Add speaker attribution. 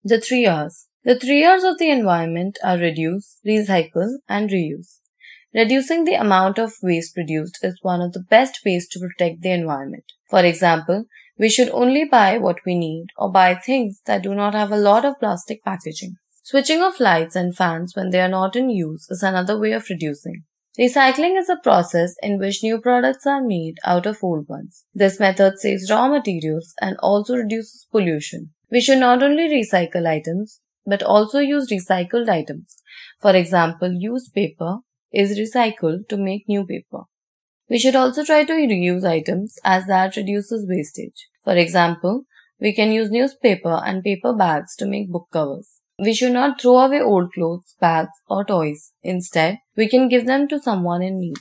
Speaker 1: The 3 R's. The 3 R's of the environment are reduce, recycle, and reuse. Reducing the amount of waste produced is one of the best ways to protect the environment. For example, we should only buy what we need or buy things that do not have a lot of plastic packaging. Switching off lights and fans when they are not in use is another way of reducing. Recycling is a process in which new products are made out of old ones. This method saves raw materials and also reduces pollution. We should not only recycle items, but also use recycled items. For example, used paper is recycled to make new paper. We should also try to reuse items as that reduces wastage. For example, we can use newspaper and paper bags to make book covers. We should not throw away old clothes, bags, or toys. Instead, we can give them to someone in need.